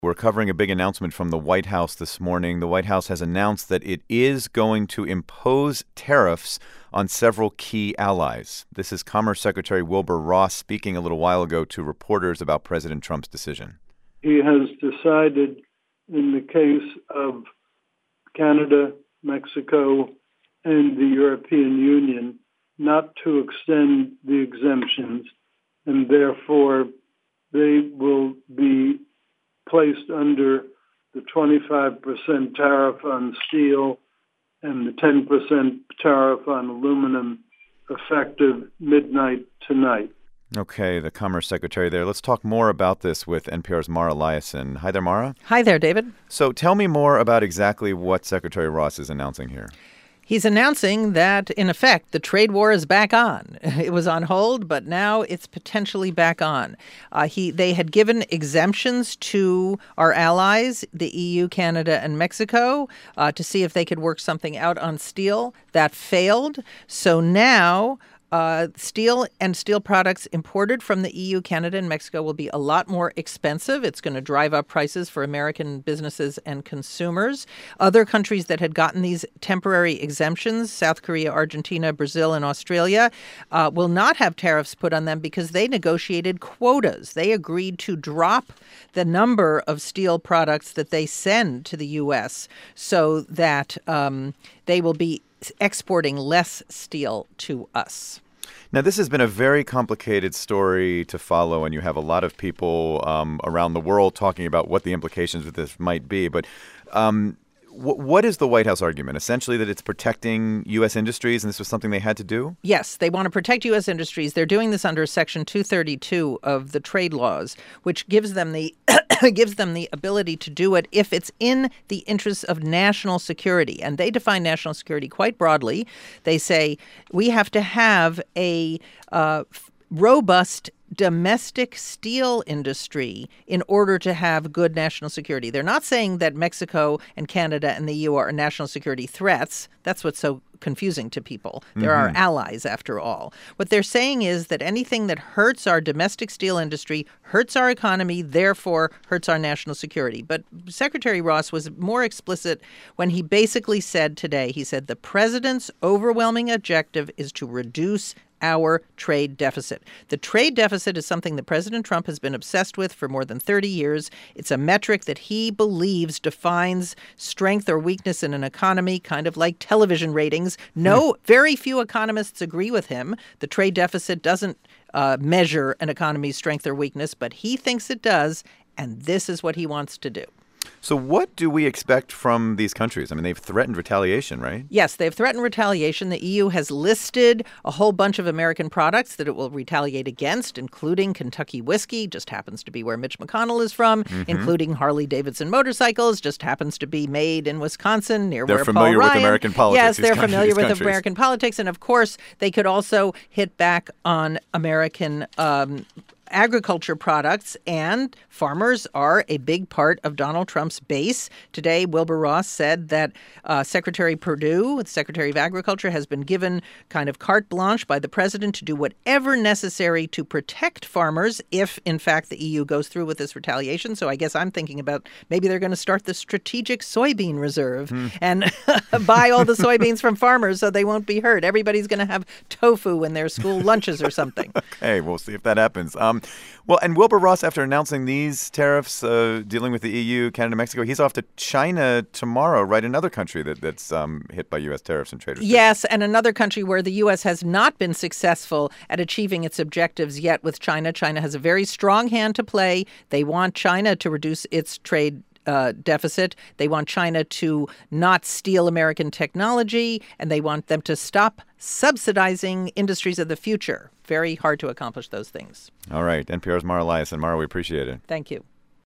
We're covering a big announcement from the White House this morning. The White House has announced that it is going to impose tariffs on several key allies. This is Commerce Secretary Wilbur Ross speaking a little while ago to reporters about President Trump's decision. He has decided in the case of Canada, Mexico, and the European Union not to extend the exemptions, and therefore they will be placed under the 25% tariff on steel and the 10% tariff on aluminum effective midnight tonight. Okay, the Commerce Secretary there. Let's talk more about this with NPR's Mara Liasson. Hi there, Mara. Hi there, David. So tell me more about exactly what Secretary Ross is announcing here. He's announcing that, in effect, the trade war is back on. It was on hold, but now it's potentially back on. They had given exemptions to our allies, the EU, Canada, and Mexico, to see if they could work something out on steel. That failed. So now steel and steel products imported from the EU, Canada, and Mexico will be a lot more expensive. It's going to drive up prices for American businesses and consumers. Other countries that had gotten these temporary exemptions, South Korea, Argentina, Brazil, and Australia, will not have tariffs put on them because they negotiated quotas. They agreed to drop the number of steel products that they send to the U.S. so that they will be exporting less steel to us. Now, this has been a very complicated story to follow, and you have a lot of people around the world talking about what the implications of this might be. But what is the White House argument? Essentially that it's protecting U.S. industries and this was something they had to do? Yes, they want to protect U.S. industries. They're doing this under Section 232 of the trade laws, which gives them the gives them the ability to do it if it's in the interests of national security. And they define national security quite broadly. They say we have to have a robust domestic steel industry in order to have good national security. They're not saying that Mexico and Canada and the EU are national security threats. That's what's so confusing to people. They're our allies, after all. What they're saying is that anything that hurts our domestic steel industry hurts our economy, therefore hurts our national security. But Secretary Ross was more explicit when he basically said today, he said the president's overwhelming objective is to reduce our trade deficit. The trade deficit is something that President Trump has been obsessed with for more than 30 years. It's a metric that he believes defines strength or weakness in an economy, kind of like television ratings. Very few economists agree with him. The trade deficit doesn't measure an economy's strength or weakness, but he thinks it does, and this is what he wants to do. So what do we expect from these countries? I mean, they've threatened retaliation, right? Yes, they've threatened retaliation. The EU has listed a whole bunch of American products that it will retaliate against, including Kentucky whiskey, just happens to be where Mitch McConnell is from, including Harley-Davidson motorcycles, just happens to be made in Wisconsin near where Paul Ryan. They're familiar with American politics. Yes, they're familiar with American politics. And, of course, they could also hit back on American agriculture products, and farmers are a big part of Donald Trump's base. Today, Wilbur Ross said that Secretary Perdue, the Secretary of Agriculture, has been given kind of carte blanche by the president to do whatever necessary to protect farmers if, in fact, the EU goes through with this retaliation. So I guess I'm thinking about maybe they're going to start the strategic soybean reserve and buy all the soybeans from farmers so they won't be hurt. Everybody's going to have tofu in their school lunches or something. Okay, we'll see if that happens. Well, and Wilbur Ross, after announcing these tariffs dealing with the EU, Canada, Mexico, he's off to China tomorrow, right? Another country that's hit by U.S. tariffs and trade restrictions. Yes, and another country where the U.S. has not been successful at achieving its objectives yet with China. China has a very strong hand to play. They want China to reduce its trade deficit. They want China to not steal American technology, and they want them to stop subsidizing industries of the future. Very hard to accomplish those things. All right. NPR's Mara Liasson. Mara, we appreciate it. Thank you.